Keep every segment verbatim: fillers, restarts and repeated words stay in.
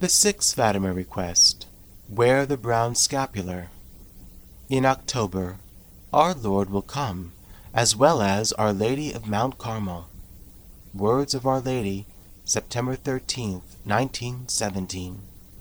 The sixth Fatima request: wear the brown scapular. In October, our Lord will come, as well as Our Lady of Mount Carmel. Words of Our Lady, September thirteenth, nineteen seventeen.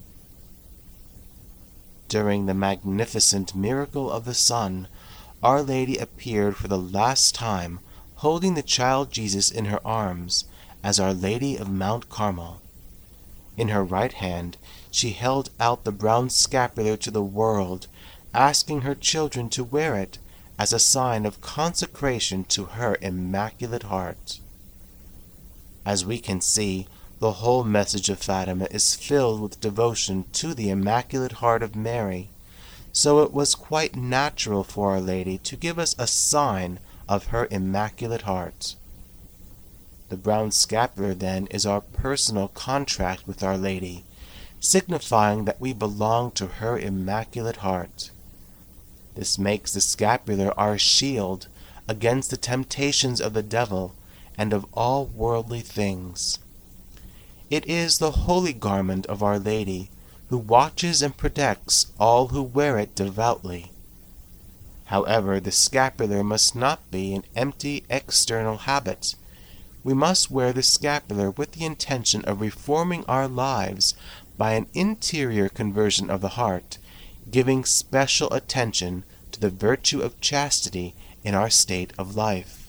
During the magnificent miracle of the sun, Our Lady appeared for the last time, holding the child Jesus in her arms, as Our Lady of Mount Carmel. In her right hand, she held out the brown scapular to the world, asking her children to wear it as a sign of consecration to her Immaculate Heart. As we can see, the whole message of Fatima is filled with devotion to the Immaculate Heart of Mary, so it was quite natural for Our Lady to give us a sign of her Immaculate Heart. The brown scapular, then, is our personal contract with Our Lady, signifying that we belong to her Immaculate Heart. This makes the scapular our shield against the temptations of the devil and of all worldly things. It is the holy garment of Our Lady, who watches and protects all who wear it devoutly. However, the scapular must not be an empty external habit. We must wear the scapular with the intention of reforming our lives by an interior conversion of the heart, giving special attention to the virtue of chastity in our state of life.